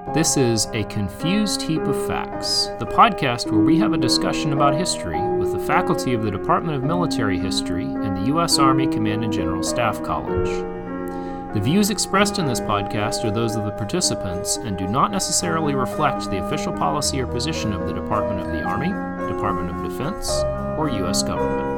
This is A Confused Heap of Facts, the podcast where we have a discussion about history with the faculty of the Department of Military History and the U.S. Army Command and General Staff College. The views expressed in this podcast are those of the participants and do not necessarily reflect the official policy or position of the Department of the Army, Department of Defense, or U.S. government.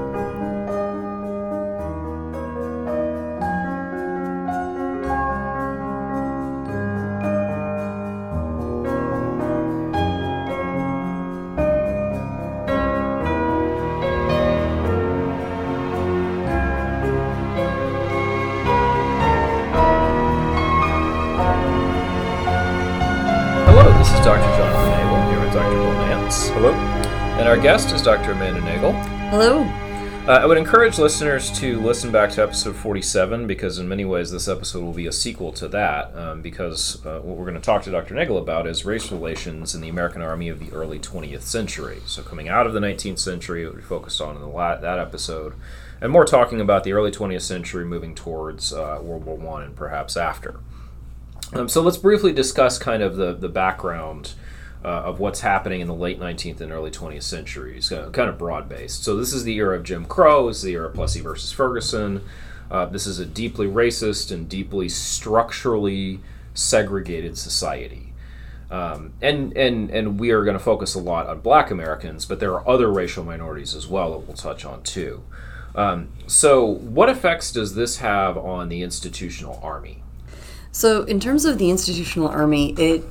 Our guest is Dr. Amanda Nagel. Hello. I would encourage listeners to listen back to episode 47 because in many ways this episode will be a sequel to that because what we're going to talk to Dr. Nagel about is race relations in the American Army of the early 20th century. So coming out of the 19th century, what we focused on in that episode, and more talking about the early 20th century moving towards World War I and perhaps after. So let's briefly discuss kind of the background of what's happening in the late 19th and early 20th centuries, kind of broad-based. So this is the era of Jim Crow, this is the era of Plessy versus Ferguson. This is a deeply racist and deeply structurally segregated society. And we are going to focus a lot on Black Americans, but there are other racial minorities as well that we'll touch on too. So what effects does this have on the institutional army? So in terms of the institutional army, it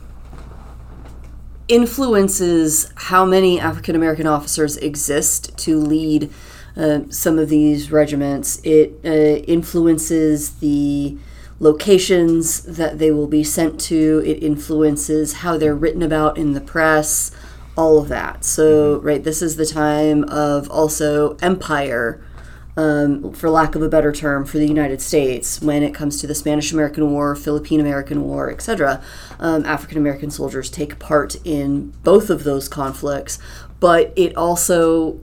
influences how many African American officers exist to lead some of these regiments. It influences the locations that they will be sent to. It influences how they're written about in the press, all of that. So, right, this is the time of also empire, for lack of a better term, for the United States when it comes to the Spanish-American War, Philippine-American War, etc. African-American soldiers take part in both of those conflicts, but it also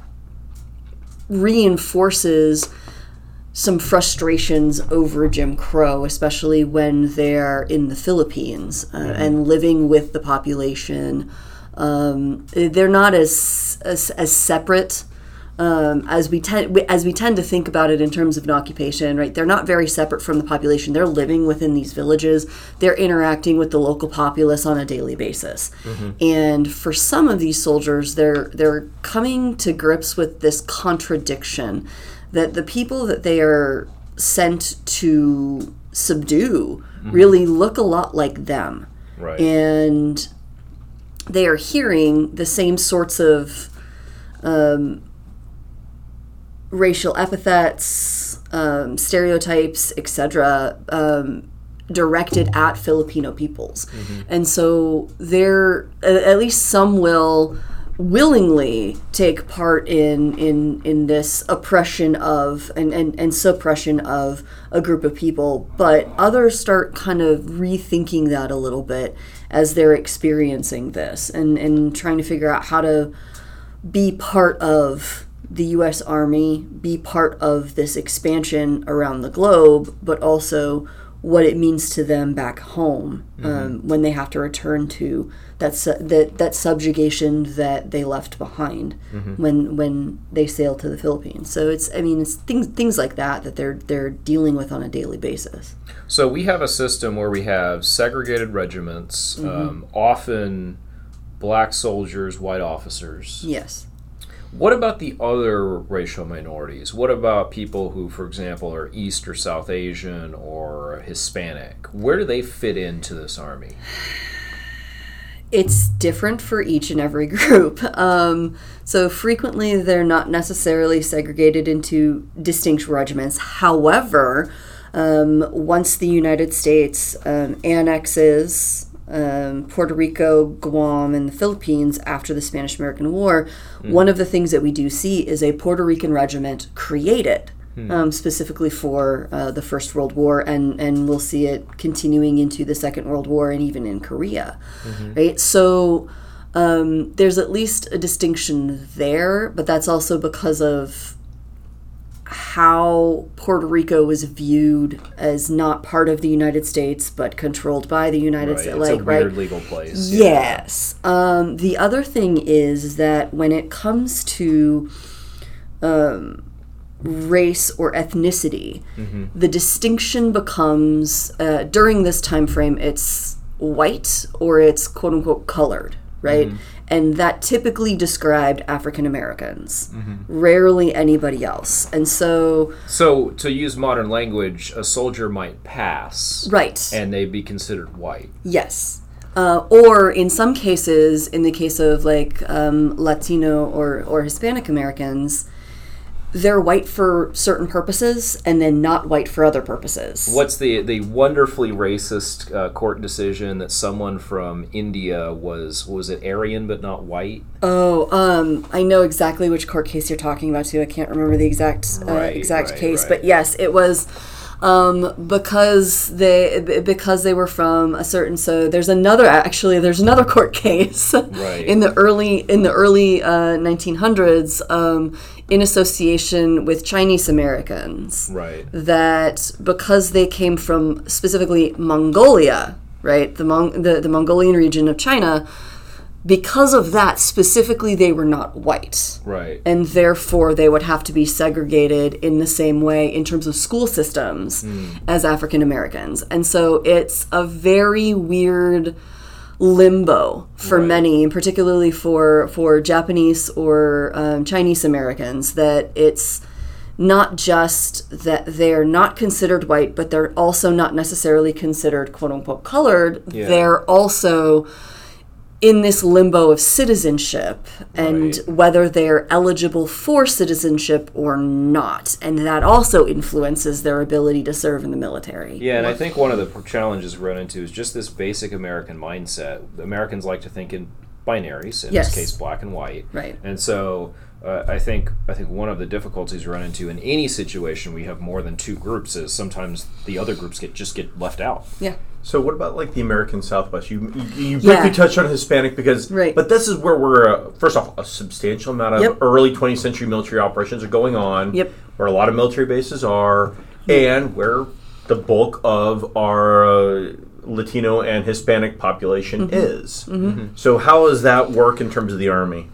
reinforces some frustrations over Jim Crow, especially when they're in the Philippines and living with the population. They're not as separate as we tend to think about it in terms of an occupation, right? They're not very separate from the population. They're living within these villages. They're interacting with the local populace on a daily basis. And for some of these soldiers, they're coming to grips with this contradiction that the people that they are sent to subdue really look a lot like them. Right. And they are hearing the same sorts of racial epithets, stereotypes, etc., directed at Filipino peoples. And so there, at least some will willingly take part in this oppression of and suppression of a group of people, but others start kind of rethinking that a little bit as they're experiencing this and trying to figure out how to be part of the U.S. Army, be part of this expansion around the globe, but also what it means to them back home when they have to return to that subjugation that they left behind when they sailed to the Philippines. So it's things like that they're dealing with on a daily basis. So we have a system where we have segregated regiments, often black soldiers, white officers. Yes. What about the other racial minorities? What about people who, for example, are East or South Asian or Hispanic? Where do they fit into this army? It's different for each and every group. So frequently they're not necessarily segregated into distinct regiments. However, once the United States annexes Puerto Rico, Guam, and the Philippines after the Spanish-American War, one of the things that we do see is a Puerto Rican regiment created specifically for the First World War, and we'll see it continuing into the Second World War and even in Korea, right? So there's at least a distinction there, but that's also because of how Puerto Rico was viewed as not part of the United States but controlled by the United States. It's a weird legal place. Yes. The other thing is that when it comes to race or ethnicity, the distinction becomes, during this time frame, it's white or it's quote-unquote colored, right? And that typically described African Americans, rarely anybody else. And so to use modern language, a soldier might pass, right, and they'd be considered white. Yes. Or in some cases, in the case of like Latino or Hispanic Americans, they're white for certain purposes and then not white for other purposes. What's the wonderfully racist court decision that someone from India was it Aryan but not white? Oh, I know exactly which court case you're talking about too. I can't remember the exact case, but yes, it was because they were from a certain. So there's another court case in the early 1900s. In association with Chinese Americans, right? That because they came from specifically Mongolia, right, the Mongolian region of China, because of that specifically they were not white, right, and therefore they would have to be segregated in the same way in terms of school systems as African Americans, and so it's a very weird limbo for many, and particularly for Japanese or Chinese Americans, that it's not just that they're not considered white, but they're also not necessarily considered quote-unquote colored. They're also in this limbo of citizenship and whether they're eligible for citizenship or not. And that also influences their ability to serve in the military. Yeah, and I think one of the challenges we run into is just this basic American mindset. Americans like to think in binaries, in this case black and white. Right. And so I think one of the difficulties we run into in any situation we have more than two groups is sometimes the other groups get left out. Yeah. So what about like the American Southwest? You briefly touched on Hispanic because, but this is where we're first off, a substantial amount of early 20th century military operations are going on. Where a lot of military bases are, and where the bulk of our Latino and Hispanic population is. So how does that work in terms of the Army?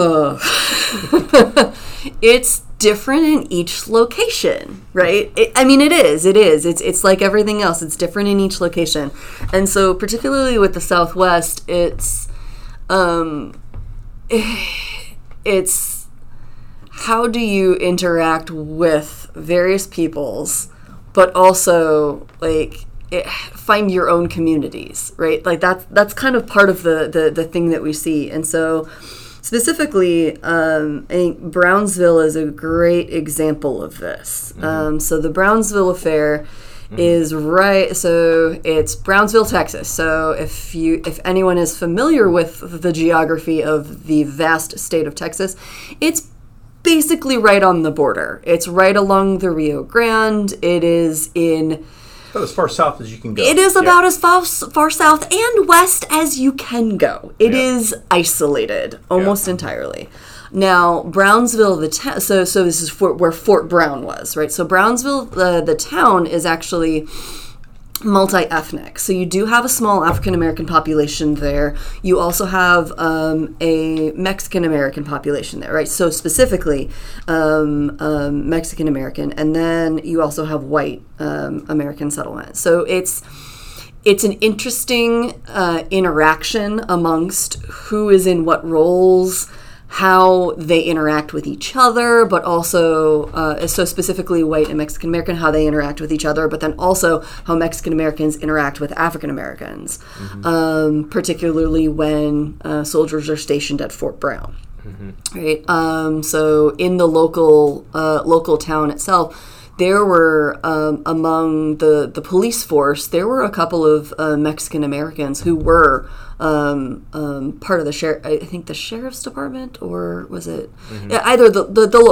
It's different in each location, right? It is. It's like everything else. It's different in each location. And so particularly with the Southwest, it's how do you interact with various peoples, but also like find your own communities, right? Like that's kind of part of the thing that we see. And so specifically, I think Brownsville is a great example of this. So the Brownsville affair is so it's Brownsville, Texas. So if anyone is familiar with the geography of the vast state of Texas, it's basically right on the border. It's right along the Rio Grande. It is in about as far south as you can go. It is about as far south and west as you can go. It is isolated almost entirely. Now, Brownsville, so this is where Fort Brown was, right? So Brownsville, the town is actually multi-ethnic. So you do have a small African-American population there. You also have a Mexican-American population there, right? So specifically Mexican-American, and then you also have white American settlement. So it's an interesting interaction amongst who is in what roles, how they interact with each other, but also, so specifically white and Mexican American, how they interact with each other, but then also how Mexican Americans interact with African Americans, particularly when soldiers are stationed at Fort Brown. Right. So in the local town itself, there were among the police force, there were a couple of Mexican Americans who were part of the I think the sheriff's department, or was it either the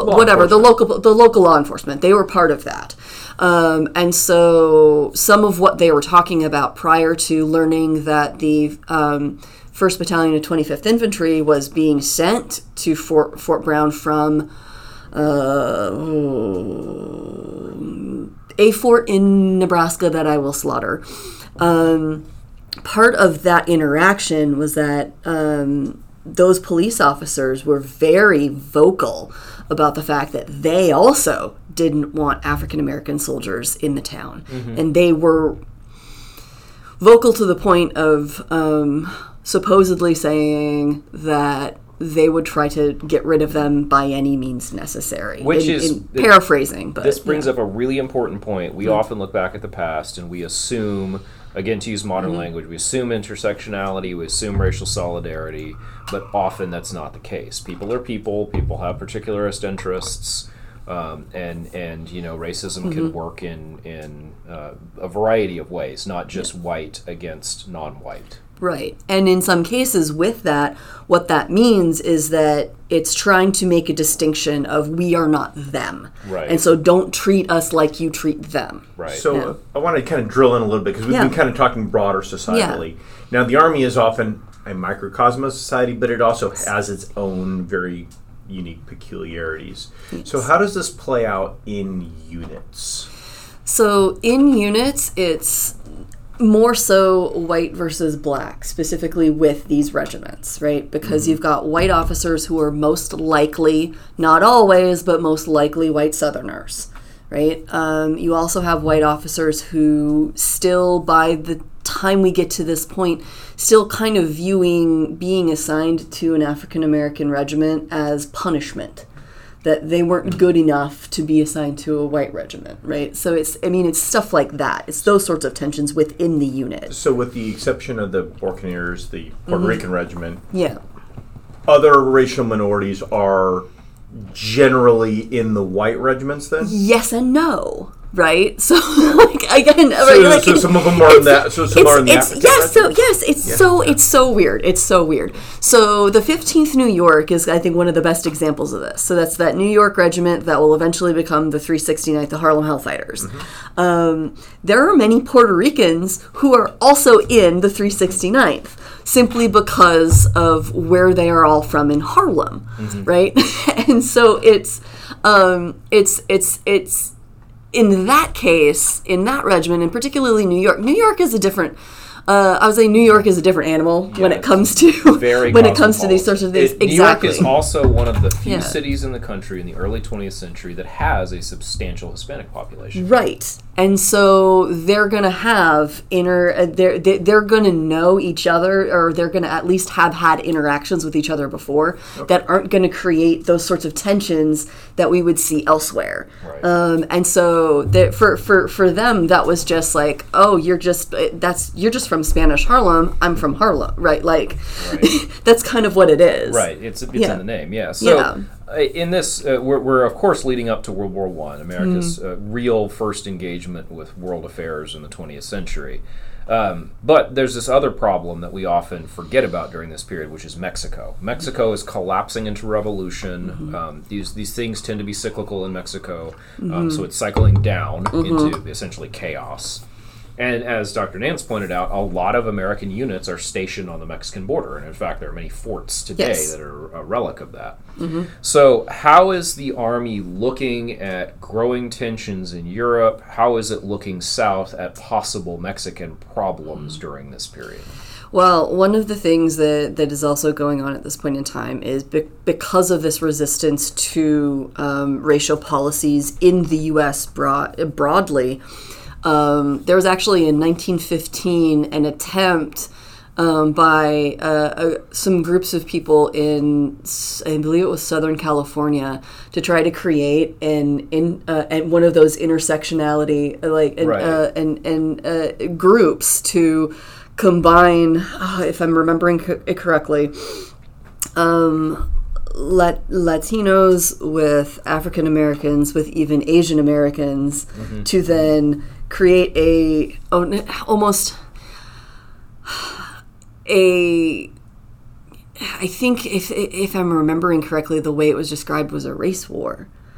local law enforcement. They were part of that, and so some of what they were talking about prior to learning that the 1st Battalion of 25th Infantry was being sent to Fort Brown from a fort in Nebraska that I will slaughter. Part of that interaction was that those police officers were very vocal about the fact that they also didn't want African American soldiers in the town. Mm-hmm. And they were vocal to the point of supposedly saying that they would try to get rid of them by any means necessary. Which is paraphrasing. But this brings up a really important point. We often look back at the past and we assume, again, to use modern language, we assume intersectionality, we assume racial solidarity, but often that's not the case. People are people. People have particularist interests, and racism can work in a variety of ways, not just white against non-white. Right. And in some cases with that, what that means is that it's trying to make a distinction of we are not them. Right. And so don't treat us like you treat them. Right. So I want to kind of drill in a little bit because we've been kind of talking broader societally. Yeah. Now, the Army is often a microcosm of society, but it also has its own very unique peculiarities. Yes. So how does this play out in units? So in units, it's more so white versus black, specifically with these regiments, right? Because you've got white officers who are most likely, not always, but most likely white Southerners, right? You also have white officers who still, by the time we get to this point, still kind of viewing being assigned to an African American regiment as punishment, that they weren't good enough to be assigned to a white regiment, right? So it's stuff like that. It's those sorts of tensions within the unit. So with the exception of the Buccaneers, the Puerto Rican regiment, other racial minorities are generally in the white regiments then? Yes and no. Right, so again, so some of them are in that. So some are in the African regiment? It's so weird. It's so weird. So the 15th New York is, I think, one of the best examples of this. So that's that New York regiment that will eventually become the 369th, the Harlem Hellfighters. Mm-hmm. There are many Puerto Ricans who are also in the 369th, simply because of where they are all from in Harlem, right? And so it's in that case, in that regiment, and particularly New York is a different. I would say New York is a different animal when it comes to these sorts of things. New York is also one of the few cities in the country in the early 20th century that has a substantial Hispanic population. Right. And so they're going to have they're going to know each other, or they're going to at least have had interactions with each other before that aren't going to create those sorts of tensions that we would see elsewhere. Right. And so for them, that was just like, oh, you're just from Spanish Harlem. I'm from Harlem, right? That's kind of what it is. Right. It's in the name. Yeah. So. In this, we're of course leading up to World War I, America's real first engagement with world affairs in the 20th century. But there's this other problem that we often forget about during this period, which is Mexico. Mexico is collapsing into revolution. These things tend to be cyclical in Mexico, so it's cycling down into essentially chaos. And as Dr. Nance pointed out, a lot of American units are stationed on the Mexican border. And in fact, there are many forts today that are a relic of that. So how is the Army looking at growing tensions in Europe? How is it looking south at possible Mexican problems during this period? Well, one of the things that is also going on at this point in time is because of this resistance to racial policies in the U.S. broadly, there was actually in 1915 an attempt by some groups of people in, I believe it was Southern California, to try to create one of those intersectionality groups to combine, if I'm remembering it correctly, Latinos with African Americans with even Asian Americans to then create I think if I'm remembering correctly, the way it was described was a race war.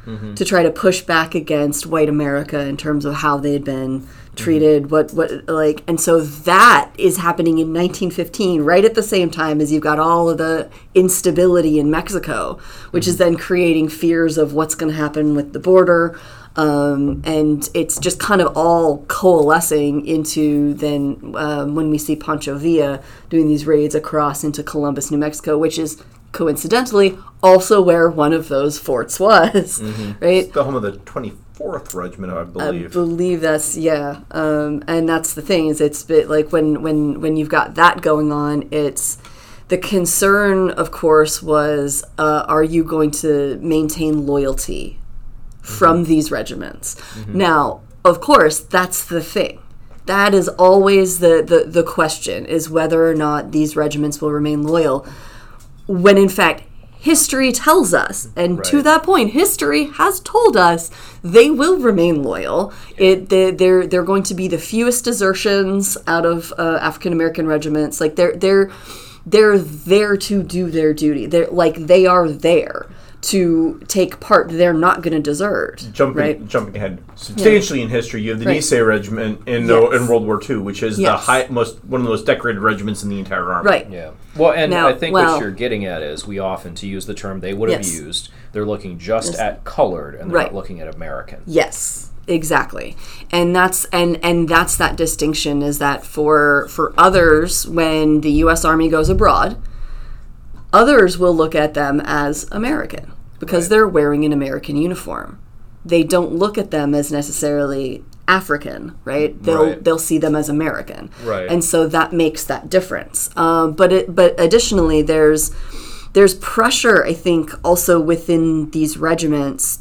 to try to push back against white America in terms of how they had been treated, and so that is happening in 1915, right at the same time as you've got all of the instability in Mexico, which is then creating fears of what's going to happen with the border. And it's just kind of all coalescing into then when we see Pancho Villa doing these raids across into Columbus, New Mexico, which is coincidentally also where one of those forts was, right? It's the home of the 24th Regiment, I believe. I believe that's, yeah. And that's the thing, is it's bit like when you've got that going on, it's the concern, of course, was are you going to maintain loyalty from these regiments? Now, of course, that's the thing. That is always the question, is whether or not these regiments will remain loyal, when in fact history tells us, and to that point, history has told us they will remain loyal. They're going to be the fewest desertions out of African American regiments. Like they're there to do their duty. They are there to take part. They're not going to desert. Jumping ahead substantially in history, you have the Nisei Regiment in World War II, which is one of the most decorated regiments in the entire army. Right. Yeah. Well, and now, I think what you're getting at is we often, to use the term they would have used, they're looking just at colored, and they're not looking at American. Yes. Exactly. And that's that's that distinction, is that for others, when the US Army goes abroad, others will look at them as American because they're wearing an American uniform. They don't look at them as necessarily African, right? They'll see them as American, right? And so that makes that difference. But additionally, there's pressure, I think, also within these regiments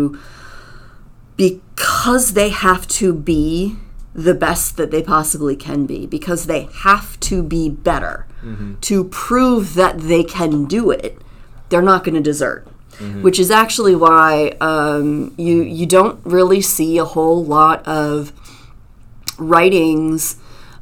because they have to be the best that they possibly can be, because they have to be better to prove that they can do it. They're not going to desert, which is actually why you don't really see a whole lot of writings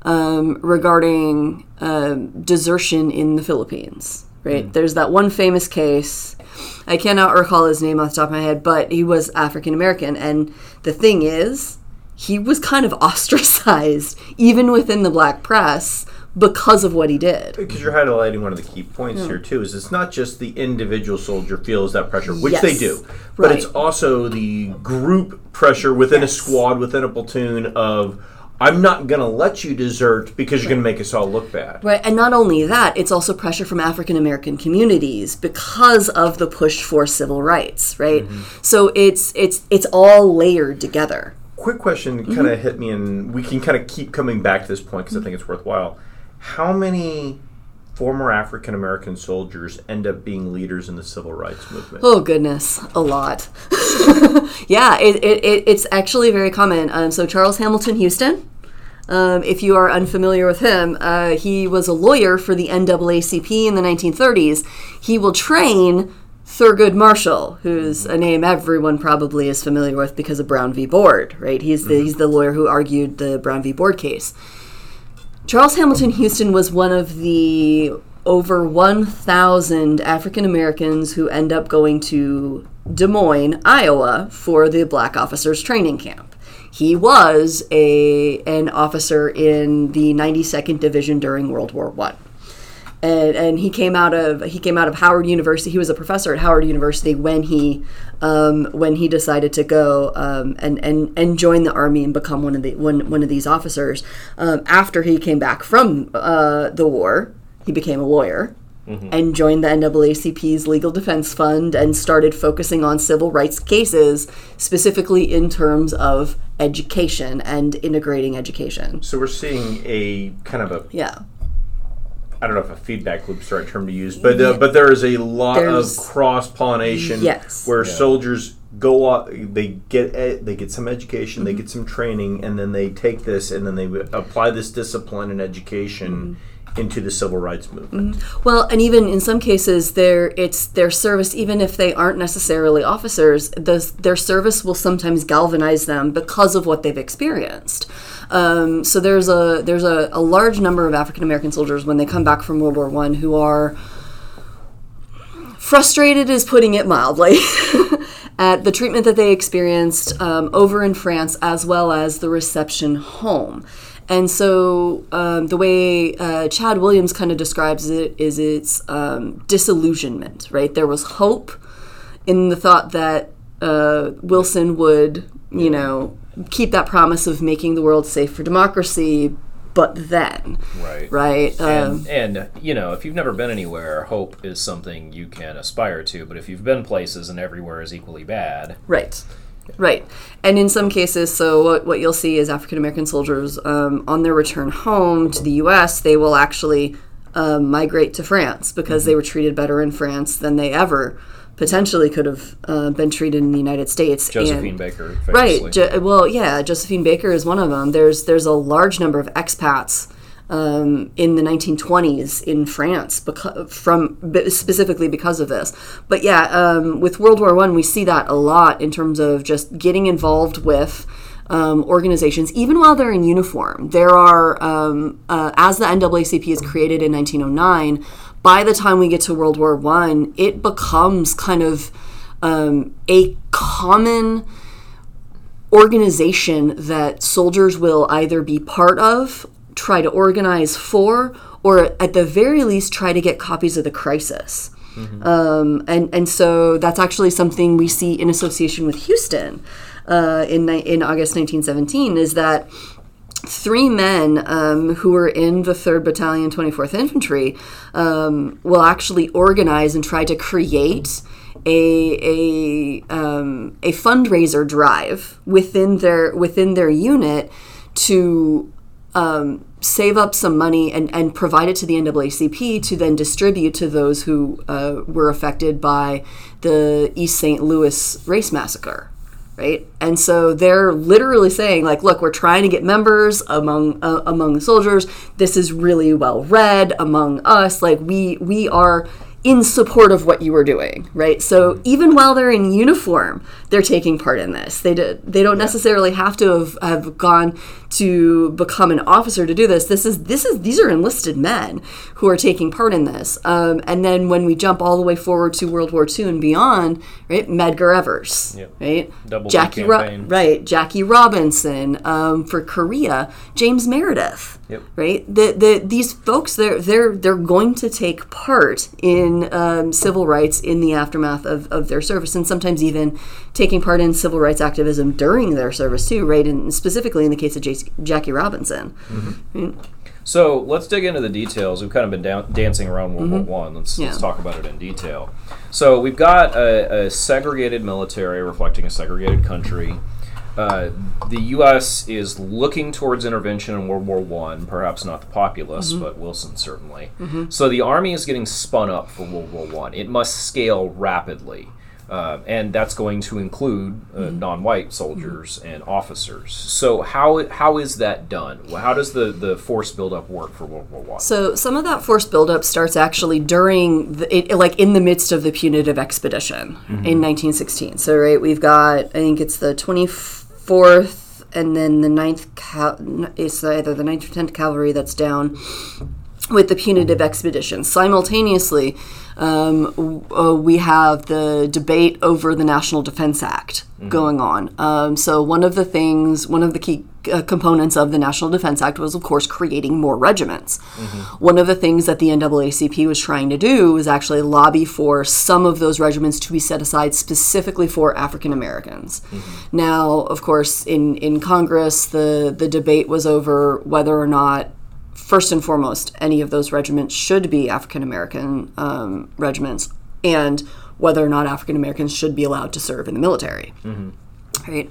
regarding desertion in the Philippines, right? There's that one famous case. I cannot recall his name off the top of my head, but he was African American, and the thing is, he was kind of ostracized, even within the black press, because of what he did. Because you're highlighting one of the key points here, too, is it's not just the individual soldier feels that pressure, which they do, but it's also the group pressure within a squad, within a platoon of, I'm not going to let you desert because you're going to make us all look bad. Right, and not only that, it's also pressure from African American communities because of the push for civil rights, right? So it's all layered together. Quick question kind of hit me, and we can kind of keep coming back to this point because I think it's worthwhile. How many former African American soldiers end up being leaders in the civil rights movement? Oh goodness, a lot. Yeah, it's actually very common. So Charles Hamilton Houston, if you are unfamiliar with him, he was a lawyer for the NAACP in the 1930s. He will train Thurgood Marshall, who's a name everyone probably is familiar with because of Brown v. Board, right? He's the lawyer who argued the Brown v. Board case. Charles Hamilton Houston was one of the over 1,000 African Americans who end up going to Des Moines, Iowa, for the Black Officers Training Camp. He was an officer in the 92nd Division during World War I. And he came out of Howard University. He was a professor at Howard University when he decided to go and join the Army and become one of these officers. After he came back from the war, he became a lawyer and joined the NAACP's Legal Defense Fund and started focusing on civil rights cases, specifically in terms of education and integrating education. So we're seeing a kind of a I don't know if a feedback loop is the right term to use, but there is a lot of cross-pollination where soldiers go out, they get some education, they get some training, and then they take this and then they apply this discipline and education into the civil rights movement. Well, and even in some cases, it's their service, even if they aren't necessarily officers, their service will sometimes galvanize them because of what they've experienced. So there's a large number of African American soldiers when they come back from World War I who are frustrated, is putting it mildly, at the treatment that they experienced over in France, as well as the reception home. And so the way Chad Williams kind of describes it is it's disillusionment, right? There was hope in the thought that Wilson would, keep that promise of making the world safe for democracy, but then. Right? And if you've never been anywhere, hope is something you can aspire to, but if you've been places and everywhere is equally bad. Right. And in some cases, so what you'll see is African-American soldiers, on their return home to the U.S., they will actually migrate to France because they were treated better in France than they ever potentially could have been treated in the United States. Josephine Baker, famously. Right. Josephine Baker is one of them. There's a large number of expats in the 1920s in France specifically because of this. But with World War I, we see that a lot in terms of just getting involved with organizations, even while they're in uniform. There are, as the NAACP is created in 1909, by the time we get to World War I, it becomes kind of a common organization that soldiers will either be part of, try to organize for, or at the very least try to get copies of the crisis. And so that's actually something we see in association with Houston in August 1917, is that 3 men who were in the 3rd Battalion, 24th Infantry, will actually organize and try to create a fundraiser drive within their unit to save up some money and provide it to the NAACP to then distribute to those who were affected by the East St. Louis race massacre, right? And so they're literally saying, like, look, we're trying to get members among the soldiers. This is really well read among us. Like, we are in support of what you were doing, right? So even while they're in uniform, they're taking part in this. They don't necessarily have to have gone to become an officer to do this. These are enlisted men who are taking part in this. And then when we jump all the way forward to World War II and beyond, right? Medgar Evers, right? Jackie Robinson for Korea, James Meredith. Right, these folks, they're going to take part in civil rights in the aftermath of their service, and sometimes even taking part in civil rights activism during their service too. Right, and specifically in the case of Jackie Robinson. Right? So let's dig into the details. We've kind of been dancing around World War I. Let's talk about it in detail. So we've got a segregated military reflecting a segregated country. The U.S. is looking towards intervention in World War I, perhaps not the populace, but Wilson certainly. So the Army is getting spun up for World War I. It must scale rapidly, and that's going to include non-white soldiers and officers. So how is that done? How does the force buildup work for World War I? So some of that force buildup starts actually during, in the midst of the punitive expedition in 1916. So we've got, I think it's the 24th and then the 9th, it's either the 9th or 10th Cavalry that's down with the punitive expedition. Simultaneously, we have the debate over the National Defense Act going on. So one of the key components of the National Defense Act was, of course, creating more regiments. One of the things that the NAACP was trying to do was actually lobby for some of those regiments to be set aside specifically for African Americans. Now, of course, in Congress, the debate was over whether or not, first and foremost, any of those regiments should be African American regiments, and whether or not African Americans should be allowed to serve in the military. Right?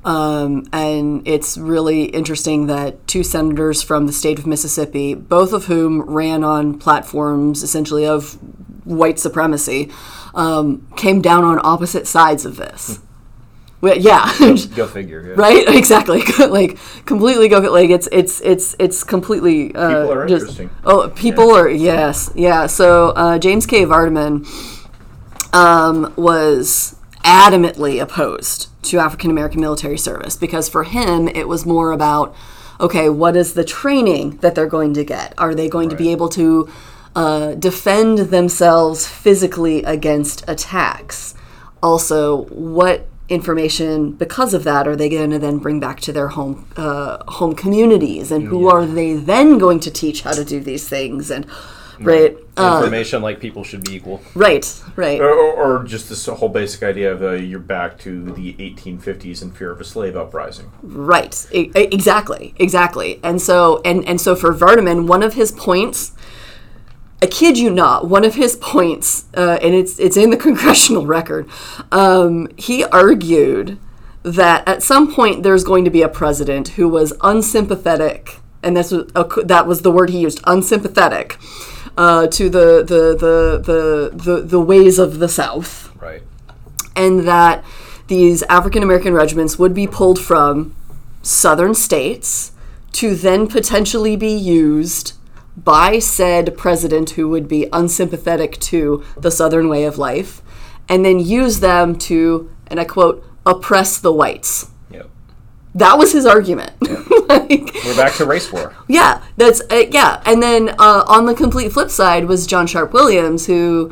And it's really interesting that 2 senators from the state of Mississippi, both of whom ran on platforms essentially of white supremacy, came down on opposite sides of this. Well, go figure. Yeah. Right, exactly. Completely go. It's completely. People are interesting. People are yeah. So James K. Vardaman was adamantly opposed to African American military service because for him it was more about, okay, what is the training that they're going to get? Are they going to be able to defend themselves physically against attacks? also what information, because of that, are they going to then bring back to their home communities, and who are they then going to teach how to do these things? And right, information like people should be equal. Right. Or just this whole basic idea of you're back to the 1850s in fear of a slave uprising. Right. Exactly. And so for Vardaman, one of his points, I kid you not, one of his points, and it's in the congressional record, he argued that at some point there's going to be a president who was unsympathetic, and that was the word he used, unsympathetic, to the ways of the South. Right. And that these African American regiments would be pulled from southern states to then potentially be used by said president who would be unsympathetic to the Southern way of life, and then use them to, and I quote, oppress the whites. Yep. That was his argument. Yep. We're back to race war. Yeah, that's and then on the complete flip side was John Sharp Williams, who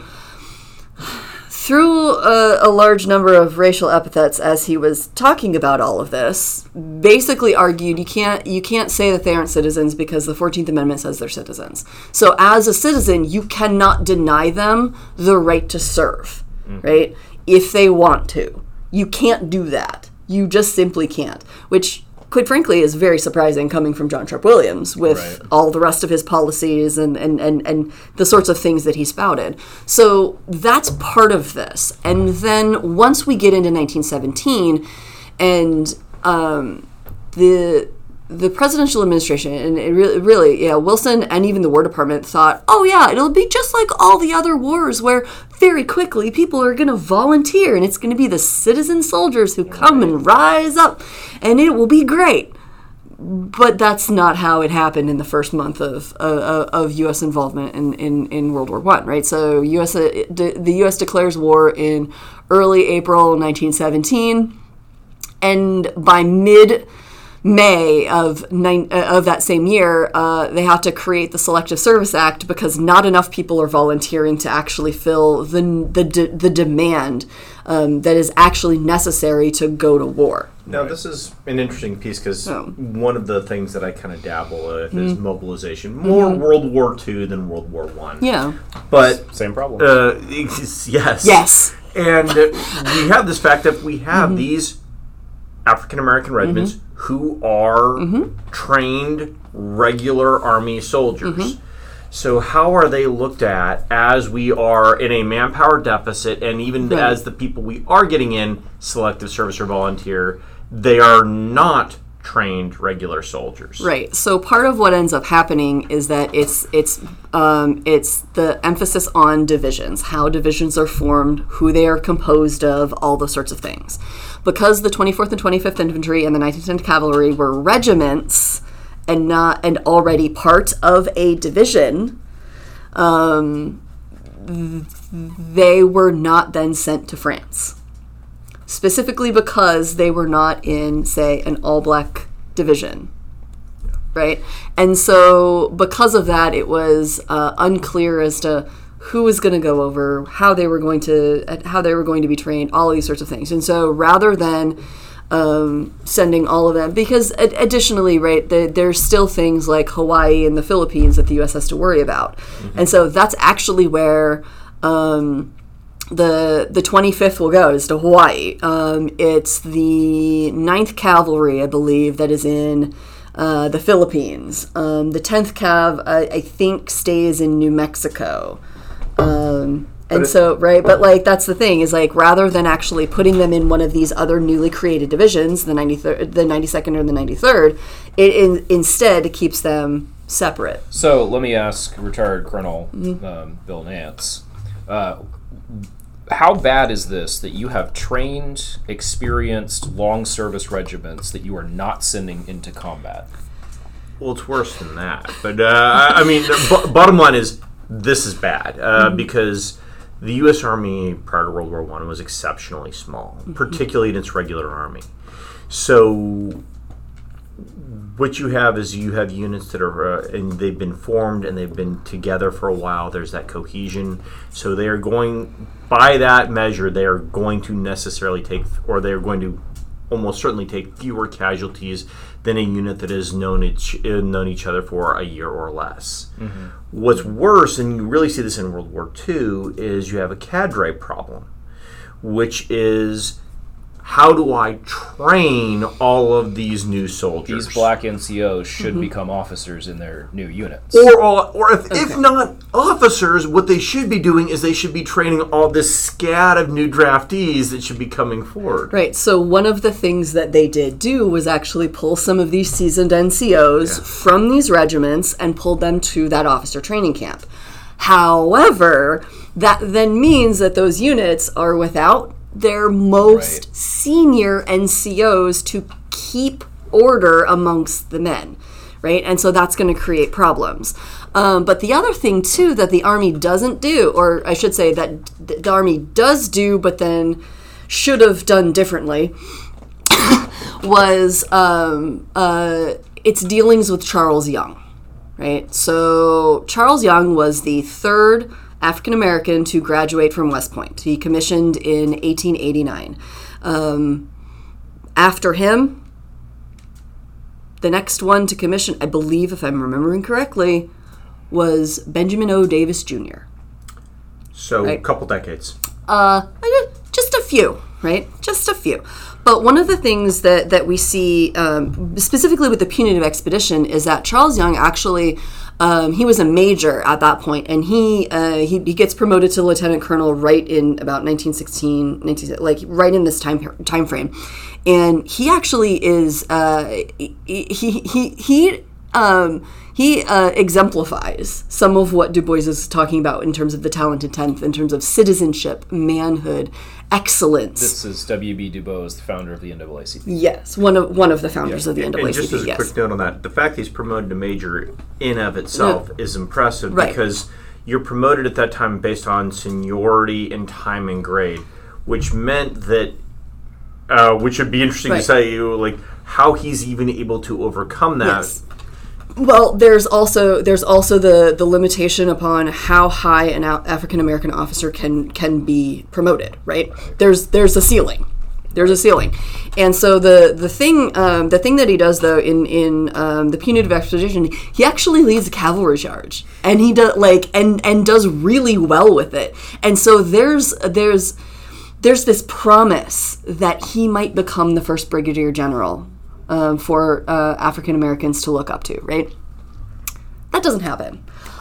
threw a large number of racial epithets as he was talking about all of this, basically argued you can't say that they aren't citizens because the 14th Amendment says they're citizens. So as a citizen, you cannot deny them the right to serve, right? If they want to. You can't do that. You just simply can't, which quite frankly is very surprising coming from John Sharp Williams with all the rest of his policies and the sorts of things that he spouted. So that's part of this. And then once we get into 1917 and the presidential administration, and it really, Wilson and even the War Department thought, oh yeah, it'll be just like all the other wars where very quickly people are going to volunteer and it's going to be the citizen soldiers who come and rise up and it will be great. But that's not how it happened in the first month of U.S. involvement in World War I, right? So the U.S. declares war in early April 1917, and by mid-May of that same year, they have to create the Selective Service Act because not enough people are volunteering to actually fill the demand that is actually necessary to go to war. Now, this is an interesting piece because one of the things that I kind of dabble with is mobilization. More World War II than World War I. Yeah. But same problem. Yes. Yes. And we have this fact that we have these African American regiments who are trained regular Army soldiers. So how are they looked at as we are in a manpower deficit, and even as the people we are getting in selective service or volunteer, they are not trained regular soldiers. Right. So part of what ends up happening is that it's the emphasis on divisions, how divisions are formed, who they are composed of, all those sorts of things. Because the 24th and 25th Infantry and the 19th Cavalry were regiments and already part of a division, they were not then sent to France. Specifically because they were not in, say, an all-black division, right? And so because of that, it was unclear as to who was going to go over, how they were going to be trained, all of these sorts of things. And so rather than sending all of them, because additionally, right, there's still things like Hawaii and the Philippines that the U.S. has to worry about. And so that's actually where the 25th will go, is to Hawaii. It's the 9th Cavalry, I believe, that is in the Philippines. The 10th Cav, I think, stays in New Mexico. But like that's the thing, is like rather than actually putting them in one of these other newly created divisions, the 92nd or the 93rd, it instead keeps them separate. So let me ask retired Colonel Bill Nance, how bad is this that you have trained, experienced, long service regiments that you are not sending into combat? Well, it's worse than that. But I mean, the bottom line is this is bad because the U.S. Army prior to World War I was exceptionally small, particularly in its regular army. So what you have is you have units that are, and they've been formed and they've been together for a while. There's that cohesion. So they are going, by that measure, they are going to necessarily take, or they are going to almost certainly take fewer casualties than a unit that has known each other for a year or less. Mm-hmm. What's worse, and you really see this in World War II, is you have a cadre problem, which is, how do I train all of these new soldiers? These black NCOs should become officers in their new units. Or if not officers, what they should be doing is they should be training all this scat of new draftees that should be coming forward. Right. So one of the things that they did do was actually pull some of these seasoned NCOs from these regiments and pull them to that officer training camp. However, that then means that those units are without their most senior NCOs to keep order amongst the men, right? And so that's going to create problems. But the other thing, too, that the Army doesn't do, or I should say that the Army does do, but then should have done differently, was its dealings with Charles Young, right? So Charles Young was the third African American to graduate from West Point. He commissioned in 1889. After him, the next one to commission, I believe, if I'm remembering correctly, was Benjamin O. Davis Jr. So a couple decades. Just a few, right? Just a few. But one of the things that we see, specifically with the punitive expedition, is that Charles Young actually, he was a major at that point, and he gets promoted to lieutenant colonel right in about 1916, like right in this time frame, and he actually is he exemplifies some of what Du Bois is talking about in terms of the talented 10th, in terms of citizenship, manhood, excellence. This is W.B. Du Bois, the founder of the NAACP. Yes, one of the founders of the NAACP. And just as a quick note on that, the fact he's promoted to major in of itself is impressive, because you're promoted at that time based on seniority and time and grade, which meant that, which would be interesting to say, like how he's even able to overcome that. Yes. Well, there's also the limitation upon how high an African American officer can be promoted, right? There's a ceiling. There's a ceiling. And so the thing that he does, though, in the punitive expedition, he actually leads a cavalry charge, and he does and does really well with it. And so there's this promise that he might become the first brigadier general for African Americans to look up to, right? That doesn't happen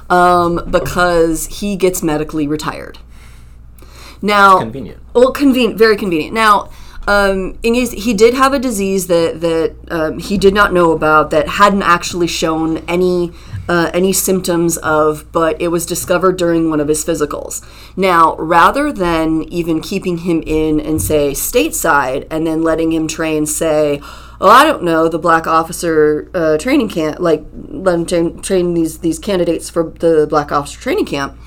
because he gets medically retired. Now, convenient. Well, very convenient. Now, he did have a disease that he did not know about, that hadn't actually shown any symptoms of, but it was discovered during one of his physicals. Now, rather than even keeping him in and say stateside and then letting him train, say, I don't know, the black officer training camp, like let him train these candidates for the black officer training camp,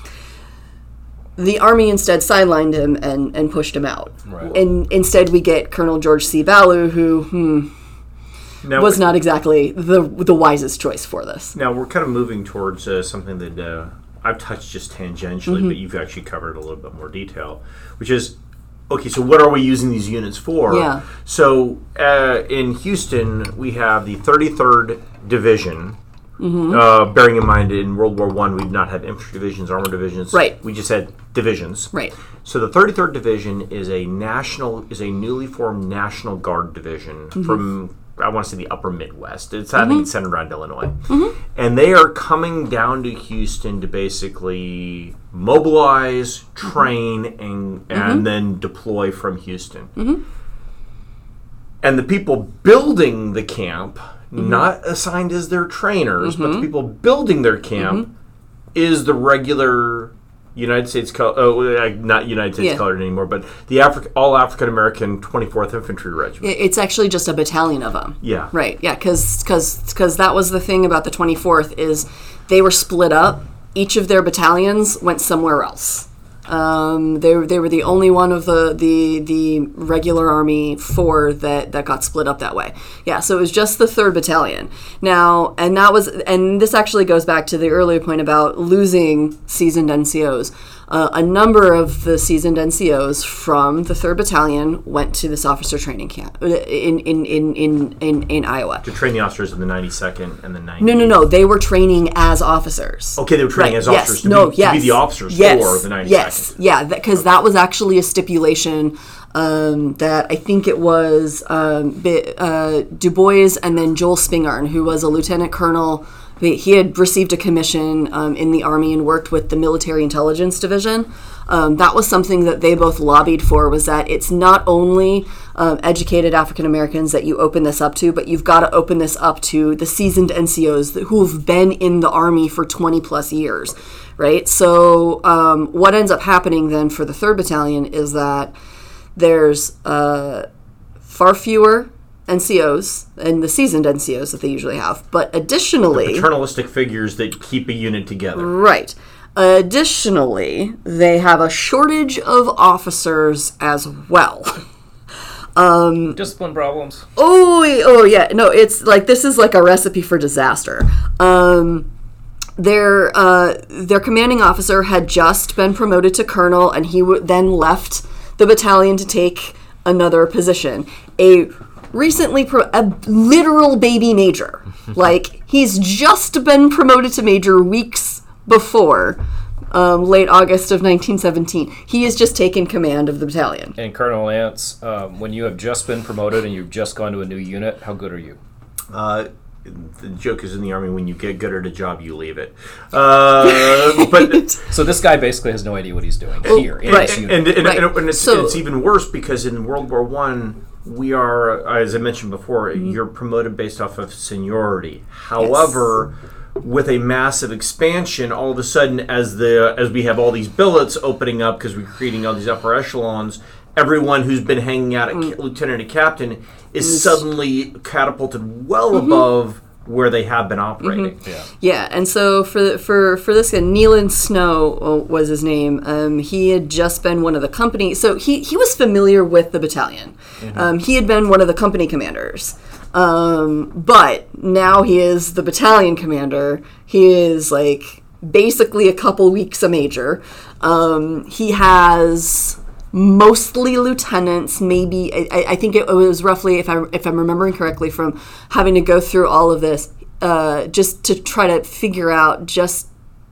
the Army instead sidelined him and pushed him out. Right. And instead we get Colonel George C. Ballou, who was not exactly the wisest choice for this. Now we're kind of moving towards something that I've touched just tangentially, but you've actually covered a little bit more detail, which is, okay, so what are we using these units for? Yeah. So in Houston, we have the 33rd Division. Bearing in mind, in World War I, we did not have infantry divisions, armored divisions. Right. We just had divisions. Right. So the 33rd Division is a newly formed National Guard division from, I want to say, the upper Midwest. I think it's centered around Illinois. And they are coming down to Houston to basically mobilize, train, and then deploy from Houston. And the people building the camp, not assigned as their trainers, but the people building their camp is the regular United States, not United States colored anymore, but the all African American 24th Infantry Regiment. It's actually just a battalion of them. Yeah. Right. Yeah. Because that was the thing about the 24th, is they were split up. Each of their battalions went somewhere else. They were the only one of the regular Army 4 that got split up that way. Yeah, so it was just the 3rd Battalion. Now, and this actually goes back to the earlier point about losing seasoned NCOs. A number of the seasoned NCOs from the 3rd Battalion went to this officer training camp in Iowa. To train the officers in the 92nd and the 90th? No. They were training as officers. Okay, they were training as officers to be the officers for the 92nd. Yes, yeah, because that was actually a stipulation that I think it was Du Bois and then Joel Spingarn, who was a lieutenant colonel. He had received a commission in the Army and worked with the Military Intelligence Division. That was something that they both lobbied for, was that it's not only educated African Americans that you open this up to, but you've got to open this up to the seasoned NCOs who've been in the Army for 20 plus years, right? So what ends up happening then for the 3rd Battalion is that there's far fewer NCOs and the seasoned NCOs that they usually have, but additionally... The paternalistic figures that keep a unit together. Right. Additionally, they have a shortage of officers as well. Discipline problems. Oh yeah. No, it's like, this is like a recipe for disaster. Their commanding officer had just been promoted to colonel, and he then left the battalion to take another position. A literal baby major. Like, he's just been promoted to major weeks before, late August of 1917. He has just taken command of the battalion. And Colonel Lance, when you have just been promoted and you've just gone to a new unit, how good are you? The joke is, in the Army, when you get good at a job, you leave it. But so this guy basically has no idea what he's doing here in this unit. And it's even worse, because in World War I, we are, as I mentioned before, you're promoted based off of seniority. However, with a massive expansion, all of a sudden, as we have all these billets opening up because we're creating all these upper echelons, everyone who's been hanging out at lieutenant and captain is suddenly catapulted well above where they have been operating. Yeah, and so for this guy, Neelan Snow was his name. He had just been one of the company, so he was familiar with the battalion. He had been one of the company commanders. But now he is the battalion commander. He is like basically a couple weeks a major. He has mostly lieutenants, maybe. I think it was roughly, if I'm remembering correctly, from having to go through all of this, just to try to figure out just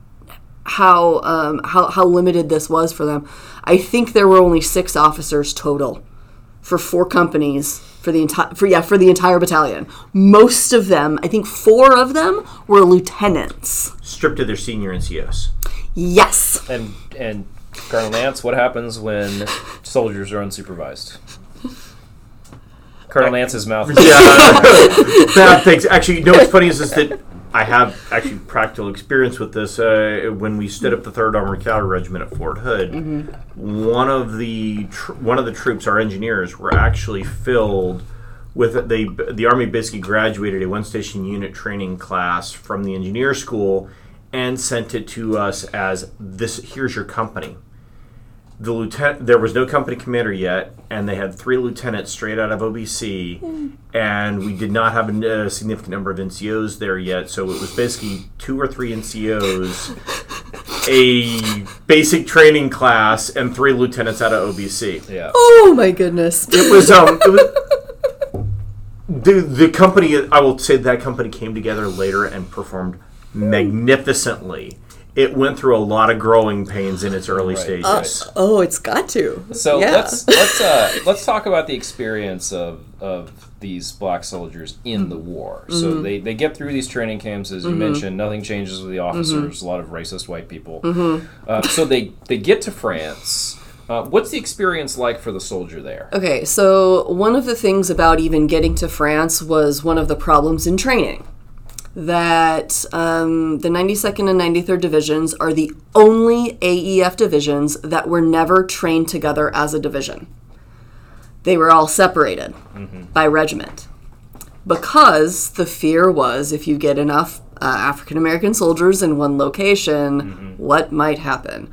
how limited this was for them. I think there were only 6 officers total for 4 companies for the entire battalion. Most of them, I think 4 of them, were lieutenants, stripped of their senior NCOs. Yes. And Colonel Nance, what happens when soldiers are unsupervised? Colonel Nance's mouth. Bad things. Actually, what's funny is that I have actually practical experience with this. When we stood up the 3rd Armored Cavalry Regiment at Fort Hood, one of the troops, our engineers, were actually filled with the Army basically graduated a 1-station unit training class from the engineer school and sent it to us as this. Here's your company. The lieutenant, there was no company commander yet, and they had 3 lieutenants straight out of OBC, and we did not have a significant number of NCOs there yet, so it was basically 2 or 3 NCOs, a basic training class, and 3 lieutenants out of OBC. Yeah. Oh my goodness! It was the company. I will say that company came together later and performed magnificently. It went through a lot of growing pains in its early stages. It's got to. So let's talk about the experience of these black soldiers in the war. So they get through these training camps, as you mentioned. Nothing changes with the officers. A lot of racist white people. So they get to France. What's the experience like for the soldier there? Okay, so one of the things about even getting to France was one of the problems in training. That the 92nd and 93rd Divisions are the only AEF divisions that were never trained together as a division. They were all separated by regiment. Because the fear was, if you get enough African American soldiers in one location, what might happen?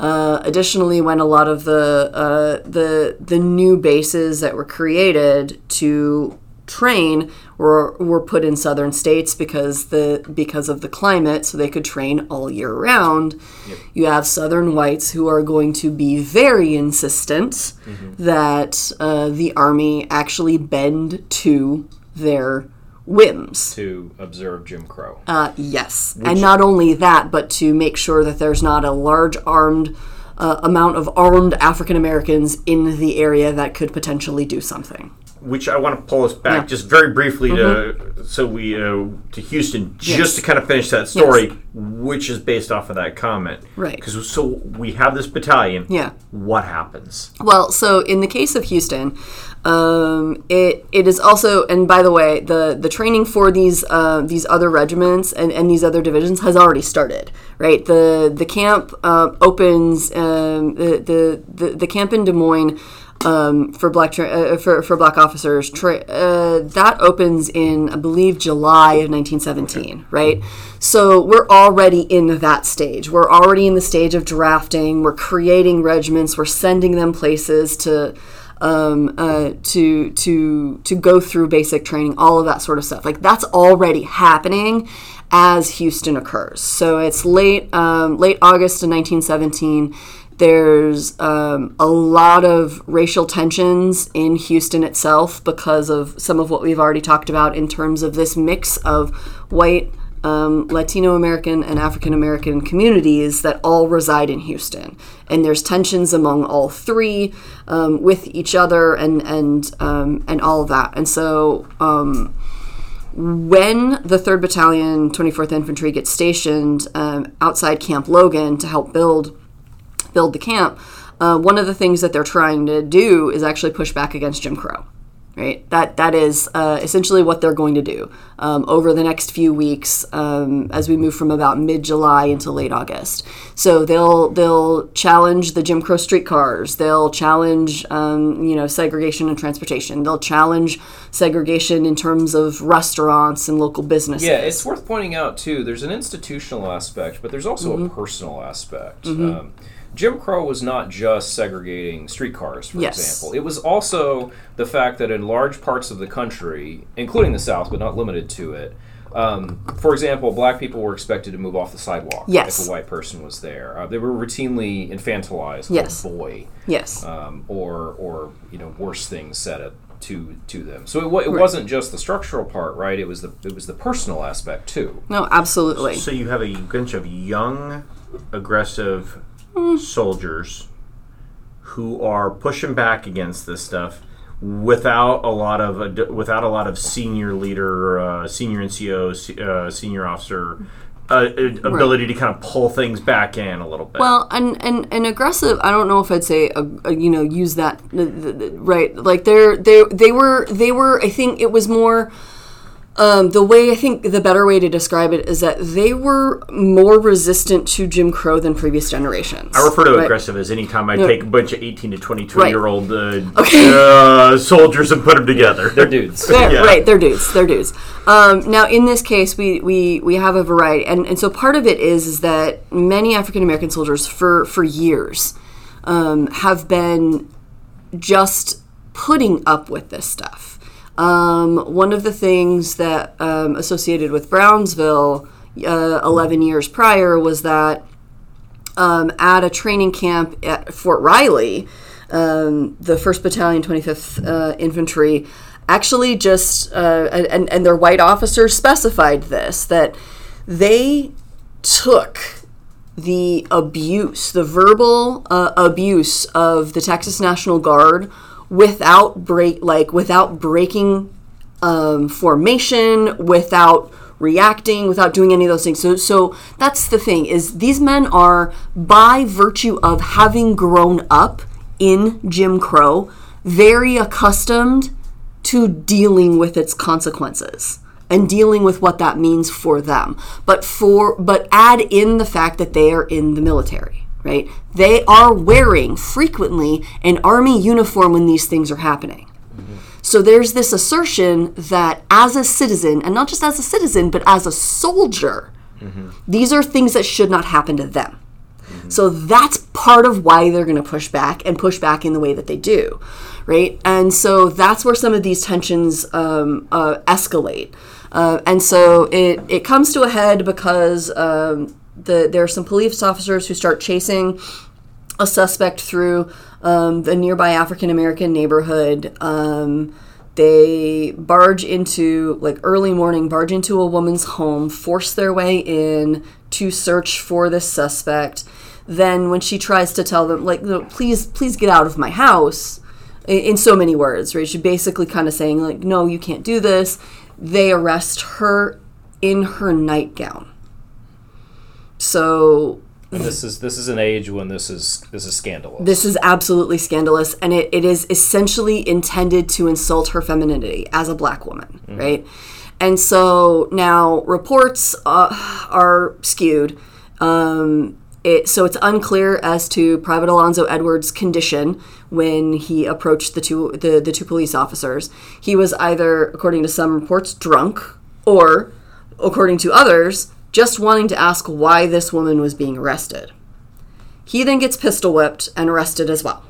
Additionally, when a lot of the new bases that were created to train were put in southern states because of the climate, so they could train all year round. Yep. You have southern whites who are going to be very insistent that the Army actually bend to their whims. To observe Jim Crow. Yes. And not only that, but to make sure that there's not a large amount of armed African Americans in the area that could potentially do something. Which I want to pull us back just very briefly to Houston, just to kind of finish that story, which is based off of that comment. Right. Because so we have this battalion. Yeah. What happens? Well, so in the case of Houston, it is also, and by the way, the training for these other regiments and these other divisions has already started. Right. The camp opens the camp in Des Moines. For black officers, that opens in, I believe, July of 1917, right? So we're already in that stage. We're already in the stage of drafting. We're creating regiments. We're sending them places to go through basic training, all of that sort of stuff. Like, that's already happening as Houston occurs. So it's late August of 1917. There's a lot of racial tensions in Houston itself because of some of what we've already talked about in terms of this mix of white, Latino American, and African American communities that all reside in Houston. And there's tensions among all three with each other and all of that. And so when the 3rd Battalion, 24th Infantry gets stationed outside Camp Logan to help build the camp, one of the things that they're trying to do is actually push back against Jim Crow, right? That is essentially what they're going to do over the next few weeks as we move from about mid-July into late August. So they'll challenge the Jim Crow streetcars. They'll challenge segregation in transportation. They'll challenge segregation in terms of restaurants and local businesses. Yeah, it's worth pointing out too. There's an institutional aspect, but there's also a personal aspect. Jim Crow was not just segregating streetcars, for example. It was also the fact that in large parts of the country, including the South, but not limited to it, for example, black people were expected to move off the sidewalk if a white person was there. They were routinely infantilized like a boy. Yes. Or worse things said to them. So it wasn't just the structural part, right? It was the personal aspect too. No, absolutely. So you have a bunch of young, aggressive soldiers who are pushing back against this stuff without a lot of senior leader, senior NCO, senior officer ability to kind of pull things back in a little bit. Well, and aggressive. I don't know if I'd say use that right. Like they were. I think it was more. The way I think the better way to describe it is that they were more resistant to Jim Crow than previous generations. I refer to aggressive as any time I take a bunch of 18 to 22-year-old soldiers and put them together. They're dudes. Right, they're dudes. Now, in this case, we have a variety. And so part of it is that many African-American soldiers for years have been just putting up with this stuff. One of the things that associated with Brownsville 11 years prior was that at a training camp at Fort Riley, the 1st Battalion, 25th Infantry, actually just, and their white officers specified this, that they took the verbal abuse of the Texas National Guard without breaking formation, without reacting, without doing any of those things. So that's the thing, is these men are, by virtue of having grown up in Jim Crow, very accustomed to dealing with its consequences and dealing with what that means for them. But add in the fact that they are in the military. Right? They are wearing frequently an army uniform when these things are happening. Mm-hmm. So there's this assertion that as a citizen, and not just as a citizen, but as a soldier, these are things that should not happen to them. Mm-hmm. So that's part of why they're going to push back in the way that they do, right? And so that's where some of these tensions escalate. And so it comes to a head because there are some police officers who start chasing a suspect through the nearby African-American neighborhood. They barge into a woman's home, force their way in to search for this suspect. Then when she tries to tell them, like, no, please get out of my house, in so many words, right? She's basically kind of saying, like, no, you can't do this. They arrest her in her nightgown. So... And this is an age when this is scandalous. This is absolutely scandalous, and it is essentially intended to insult her femininity as a black woman, right? And so now reports are skewed. So it's unclear as to Private Alonzo Edwards' condition when he approached the two police officers. He was either, according to some reports, drunk, or, according to others, just wanting to ask why this woman was being arrested. He then gets pistol whipped and arrested as well.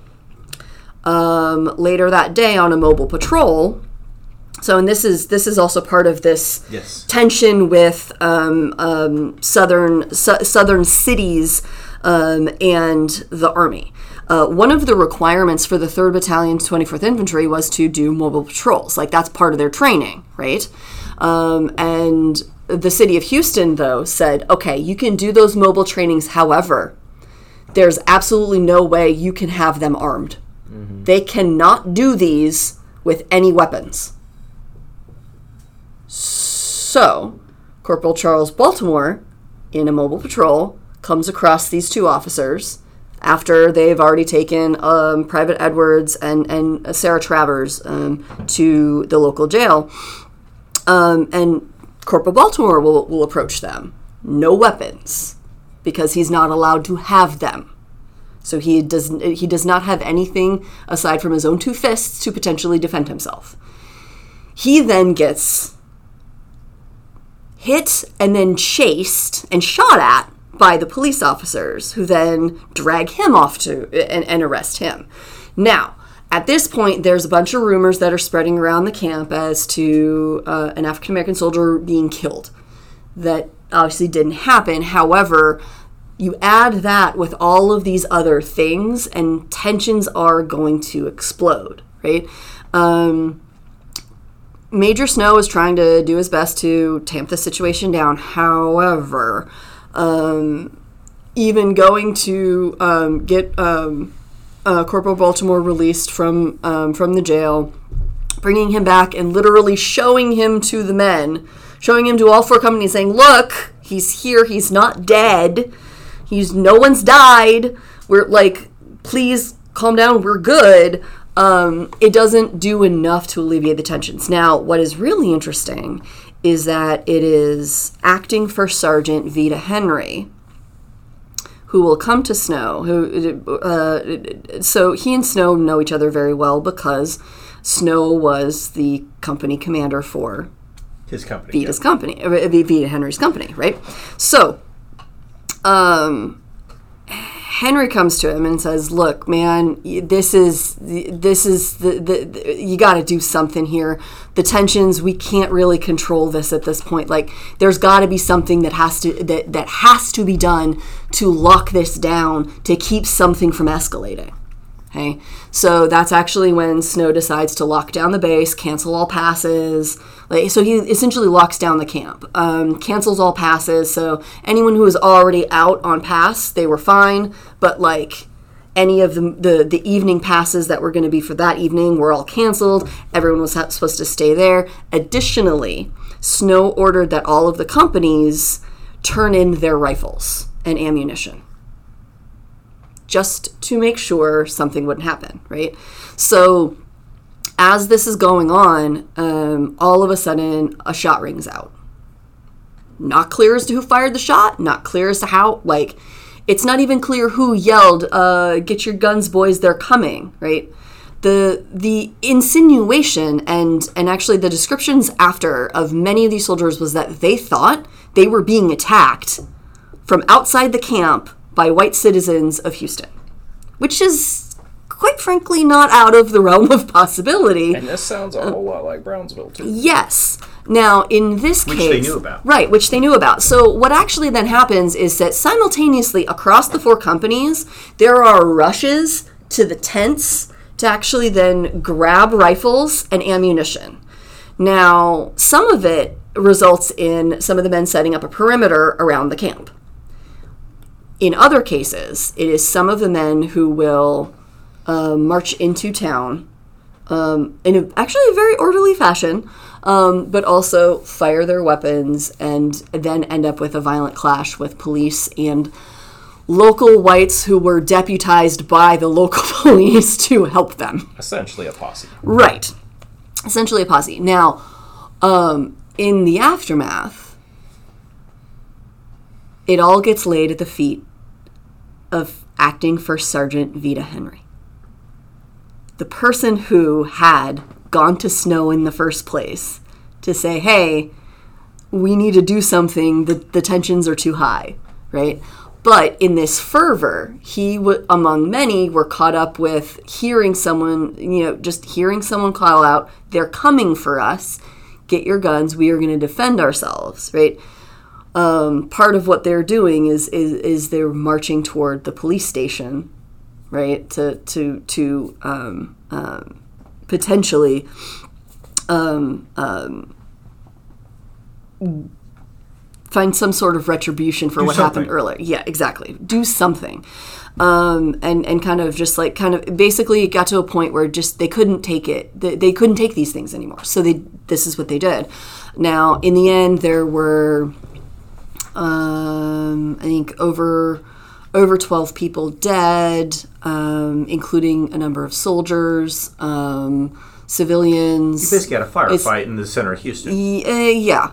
Later that day on a mobile patrol. So, and this is also part of this tension with southern cities and the Army. One of the requirements for the 3rd Battalion, 24th Infantry was to do mobile patrols. Like, that's part of their training, right? And the city of Houston, though, said, okay, you can do those mobile trainings. However, there's absolutely no way you can have them armed. They cannot do these with any weapons. So, Corporal Charles Baltimore, in a mobile patrol, comes across these two officers after they've already taken Private Edwards and Sarah Travers to the local jail. And Corporal Baltimore will approach them. No weapons, because he's not allowed to have them. So he does not have anything aside from his own 2 fists to potentially defend himself. He then gets hit and then chased and shot at by the police officers, who then drag him off and arrest him. Now, at this point, there's a bunch of rumors that are spreading around the camp as to an African-American soldier being killed. That obviously didn't happen. However, you add that with all of these other things, and tensions are going to explode, right? Major Snow is trying to do his best to tamp the situation down. However, even going to get Corporal Baltimore released from the jail, bringing him back and literally showing him to the men, showing him to all 4 companies, saying, look, he's here, he's not dead, no one's died, we're like, please calm down, we're good. It doesn't do enough to alleviate the tensions. Now, what is really interesting is that it is Acting First Sergeant Vita Henry who will come to Snow. So he and Snow know each other very well because Snow was the company commander for his company, Vita's company, Vita Henry's company, right? So, Henry comes to him and says, "Look, man, this is the you got to do something here. The tensions, we can't really control this at this point. Like, there's got to be something that has to be done to lock this down, to keep something from escalating." Okay, so that's actually when Snow decides to lock down the base, cancel all passes. So he essentially locks down the camp, cancels all passes. So anyone who was already out on pass, they were fine. But like any of the evening passes that were going to be for that evening were all canceled. Everyone was supposed to stay there. Additionally, Snow ordered that all of the companies turn in their rifles and ammunition, just to make sure something wouldn't happen, right? So as this is going on, all of a sudden, a shot rings out. Not clear as to who fired the shot, not clear as to how, like, it's not even clear who yelled, "Get your guns, boys, they're coming," right? The insinuation and actually the descriptions after of many of these soldiers was that they thought they were being attacked from outside the camp by white citizens of Houston. which is, quite frankly, not out of the realm of possibility. And this sounds a whole lot like Brownsville, too. Yes. Now, in this case... Which they knew about. Right, which they knew about. So what actually then happens is that simultaneously across the 4 companies, there are rushes to the tents to actually then grab rifles and ammunition. Now, some of it results in some of the men setting up a perimeter around the camp. In other cases, it is some of the men who will march into town in actually a very orderly fashion, but also fire their weapons and then end up with a violent clash with police and local whites who were deputized by the local police to help them. Essentially a posse. Right. Essentially a posse. Now, in the aftermath, it all gets laid at the feet of Acting First Sergeant Vita Henry. The person who had gone to Snow in the first place to say, hey, we need to do something, the tensions are too high, right? But in this fervor, he, among many, were caught up with hearing someone, just hearing someone call out, they're coming for us, get your guns, we are going to defend ourselves, right? Part of what they're doing is they're marching toward the police station, right, to potentially find some sort of retribution for what happened earlier. Yeah, exactly. Do something. And kind of basically it got to a point where just they couldn't take it. They couldn't take these things anymore. So this is what they did. Now, in the end, there were, I think, over 12 people dead, including a number of soldiers, civilians. You basically had a firefight in the center of Houston. Yeah,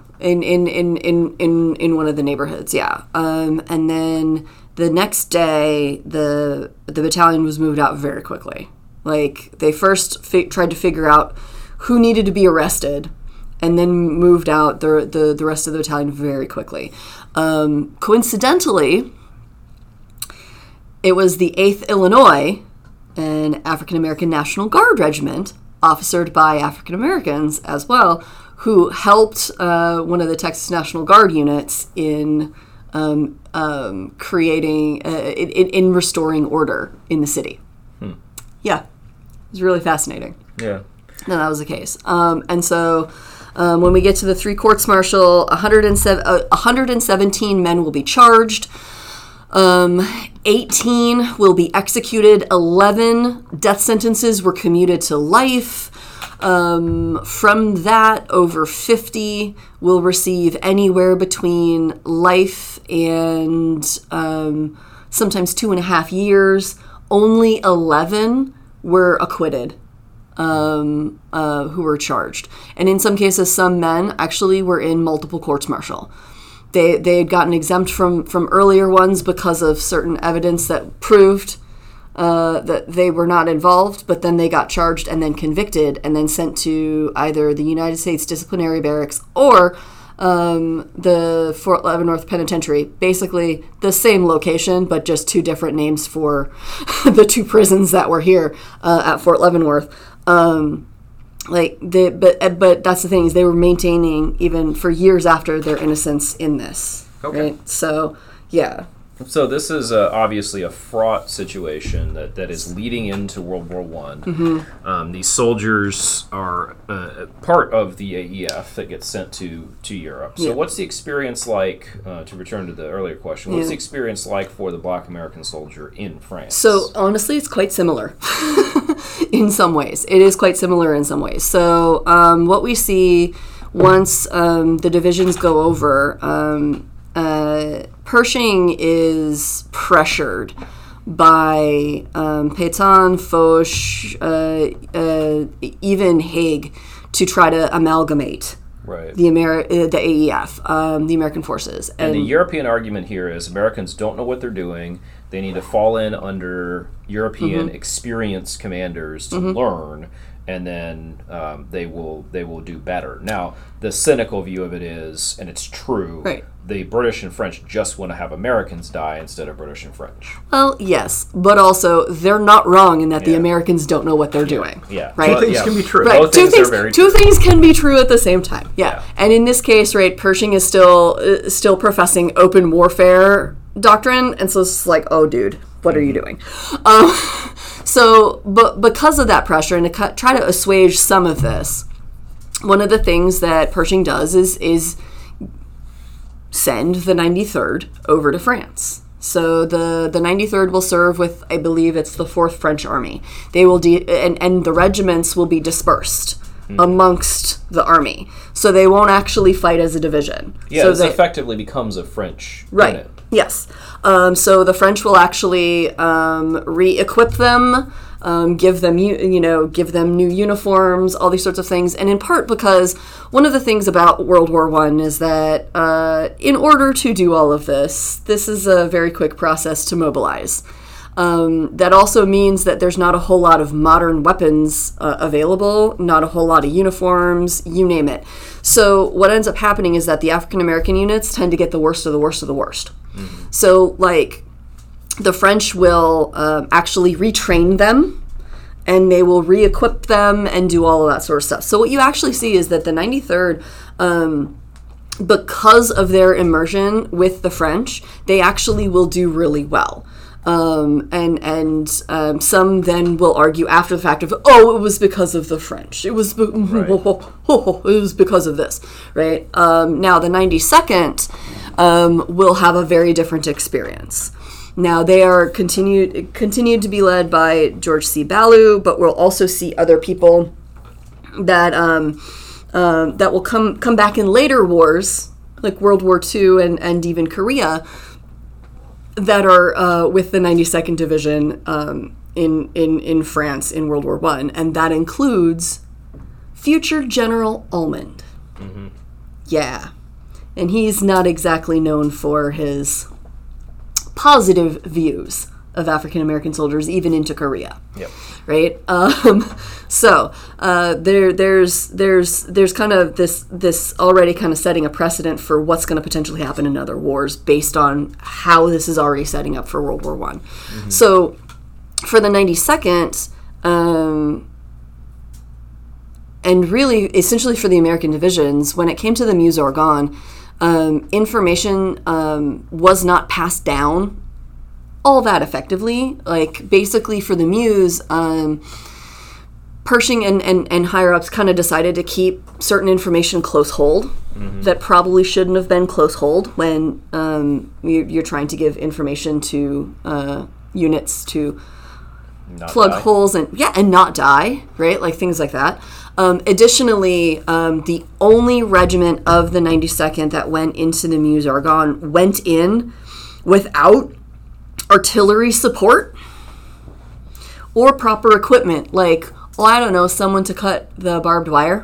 in one of the neighborhoods. Yeah, and then the next day, the battalion was moved out very quickly. Like they first tried to figure out who needed to be arrested, and then moved out the rest of the battalion very quickly. Coincidentally, it was the 8th Illinois, an African-American National Guard regiment, officered by African-Americans as well, who helped one of the Texas National Guard units in creating, in restoring order in the city. Yeah, it was really fascinating. Yeah. No, that was the case. And so when we get to the 3 courts-martial, 117 men will be charged. 18 will be executed. 11 death sentences were commuted to life. From that, over 50 will receive anywhere between life and sometimes 2.5 years. Only 11 were acquitted, who were charged. And in some cases, some men actually were in multiple courts-martial. They had gotten exempt from earlier ones because of certain evidence that proved that they were not involved, but then they got charged and then convicted and then sent to either the United States Disciplinary Barracks or the Fort Leavenworth Penitentiary. Basically the same location, but just 2 different names for the 2 prisons that were here at Fort Leavenworth. But that's the thing, is they were maintaining even for years after their innocence in this. Okay. Right? So, yeah. So this is obviously a fraught situation that is leading into World War I. Mm-hmm. These soldiers are part of the AEF that gets sent to Europe. So what's the experience like, to return to the earlier question, what's the experience like for the Black American soldier in France? So honestly, it's quite similar in some ways. It is quite similar in some ways. So what we see once the divisions go over, Pershing is pressured by Pétain, Foch, even Haig to try to amalgamate the AEF, the American forces. And the European argument here is Americans don't know what they're doing. They need to fall in under European experienced commanders to learn, and then they will do better. Now, the cynical view of it is, and it's true, the British and French just want to have Americans die instead of British and French. Well, yes, but also they're not wrong in that the Americans don't know what they're doing. Yeah, right. Two things can be true. Right. Both Two things are very two true. things can be true at the same time. Yeah, and in this case, right, Pershing is still professing open warfare doctrine, and so it's like, oh, dude, what are you doing? But because of that pressure, and to try to assuage some of this, one of the things that Pershing does is send the 93rd over to France. So the 93rd will serve with, I believe it's the 4th French Army. They will and the regiments will be dispersed amongst the army. So they won't actually fight as a division. Yeah, so it effectively becomes a French unit. Yes. So the French will actually re-equip them, give them new uniforms, all these sorts of things, and in part because one of the things about World War I is that in order to do all of this is a very quick process to mobilize. That also means that there's not a whole lot of modern weapons available, not a whole lot of uniforms, you name it. So what ends up happening is that the African American units tend to get the worst of the worst of the worst. So, like, the French will actually retrain them, and they will re-equip them and do all of that sort of stuff. So what you actually see is that the 93rd, because of their immersion with the French, they actually will do really well. And some then will argue after the fact of, it was because of the French. It was it was because of this, right? Now the 92nd will have a very different experience. Now they are continued to be led by George C. Ballou, but we'll also see other people that that will come back in later wars, like World War II and even Korea, that are with the 92nd Division in France in World War I, and that includes future General Almond. Yeah. And he's not exactly known for his positive views of African American soldiers, even into Korea. Yep. Right. So there's kind of this already kind of setting a precedent for what's going to potentially happen in other wars based on how this is already setting up for World War I. So for the 92nd, and really essentially for the American divisions, when it came to the Meuse-Argonne, information was not passed down all that effectively. Like, basically for the Meuse, Pershing and higher-ups kind of decided to keep certain information close hold that probably shouldn't have been close hold when you're trying to give information to units to not plug holes and not die, right? Like things like that. Additionally, the only regiment of the 92nd that went into the Meuse-Argonne went in without artillery support or proper equipment, like, I don't know, someone to cut the barbed wire.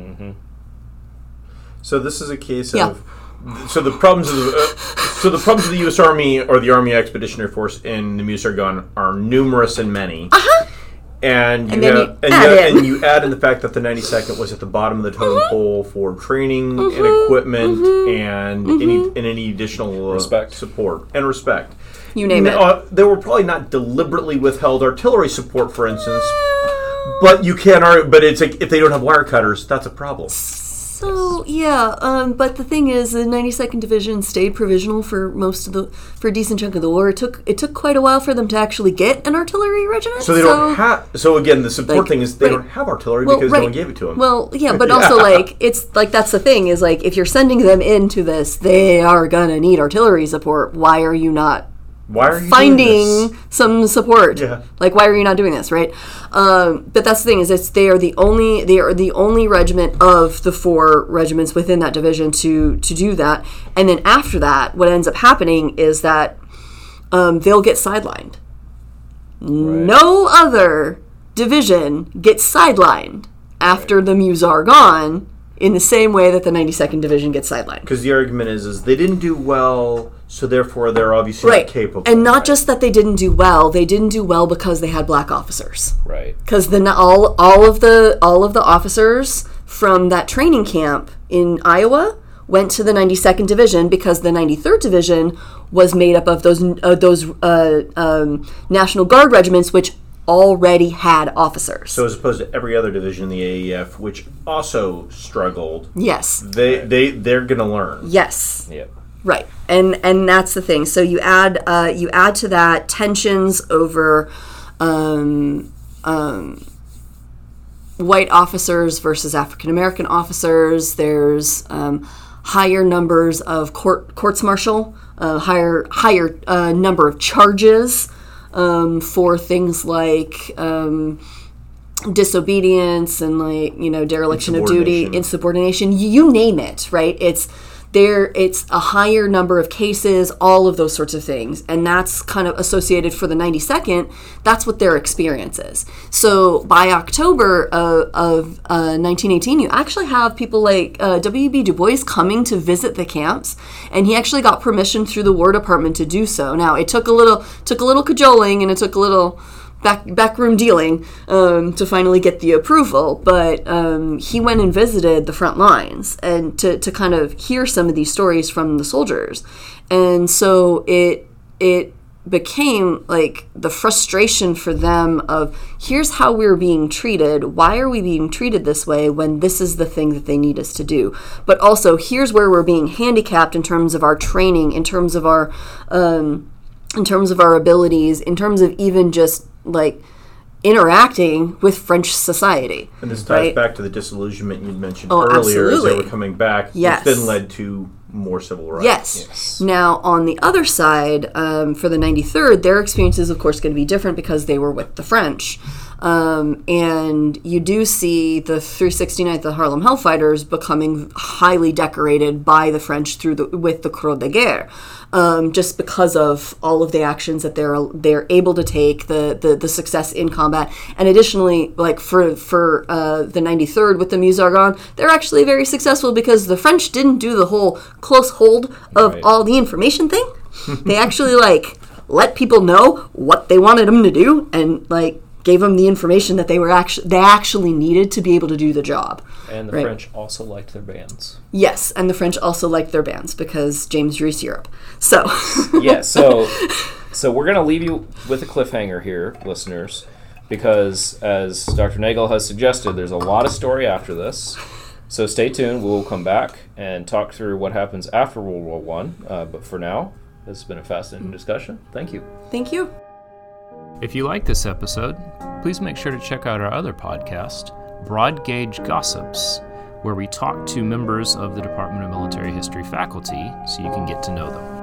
So this is a case of the problems of the U.S. Army or the Army Expeditionary Force in the Meuse-Argonne are numerous and many. And you add in the fact that the 92nd was at the bottom of the totem pole for training and equipment and any additional support and respect. You name it. They were probably not deliberately withheld artillery support, for instance, but you can't argue. But it's like if they don't have wire cutters, that's a problem. So but the thing is, the 92nd Division stayed provisional for a decent chunk of the war. It took quite a while for them to actually get an artillery regiment. So they don't have. So again, the support thing is they don't have artillery because no one gave it to them. Well, yeah, but also like it's like that's the thing is like if you're sending them into this, they are gonna need artillery support. Why are you not? Why are you finding some support? Yeah. Like, why are you not doing this, right? But that's the thing is, they are the only regiment of the 4 regiments within that division to do that. And then after that, what ends up happening is that they'll get sidelined. Right. No other division gets sidelined after the Meuse-Argonne in the same way that the 92nd Division gets sidelined. Because the argument is they didn't do well So therefore, they're obviously not capable. And not just that they didn't do well; they didn't do well because they had black officers. Right. Because then all of the officers from that training camp in Iowa went to the 92nd Division because the 93rd Division was made up of those National Guard regiments, which already had officers. So as opposed to every other division in the AEF, which also struggled. Yes. They're going to learn. Yes. Yep. Right. And that's the thing. So you add to that tensions over white officers versus African American officers. There's higher numbers of courts martial, higher number of charges for things like disobedience and dereliction of duty, insubordination. You name it, right? It's a higher number of cases, all of those sorts of things. And that's kind of associated for the 92nd. That's what their experience is. So by October of 1918, you actually have people like W.E.B. Du Bois coming to visit the camps. And he actually got permission through the War Department to do so. Now, it took a little cajoling and it took a little backroom dealing to finally get the approval, but he went and visited the front lines and to kind of hear some of these stories from the soldiers. And so it became like the frustration for them of, here's how we're being treated. Why are we being treated this way when this is the thing that they need us to do? But also, here's where we're being handicapped in terms of our training, in terms of our abilities, in terms of even just like interacting with French society. And this ties back to the disillusionment you mentioned earlier. Absolutely. As they were coming back. Yes. It's then led to more civil rights. Yes. Now, on the other side, for the 93rd, their experience is, of course, going to be different because they were with the French. And you do see the 369th, the Harlem Hellfighters, becoming highly decorated by the French with the Croix de Guerre, just because of all of the actions that they're able to take, the success in combat, and additionally, like for the 93rd with the Meuse Argonne, they're actually very successful because the French didn't do the whole close hold of all the information thing. They actually let people know what they wanted them to do and gave them the information that they actually needed to be able to do the job. And the French also liked their bands. Yes, and the French also liked their bands because James Reese Europe. So yeah, so we're going to leave you with a cliffhanger here, listeners, because as Dr. Nagel has suggested, there's a lot of story after this. So stay tuned. We'll come back and talk through what happens after World War I. But for now, this has been a fascinating discussion. Thank you. Thank you. If you like this episode, please make sure to check out our other podcast, Broad Gauge Gossips, where we talk to members of the Department of Military History faculty so you can get to know them.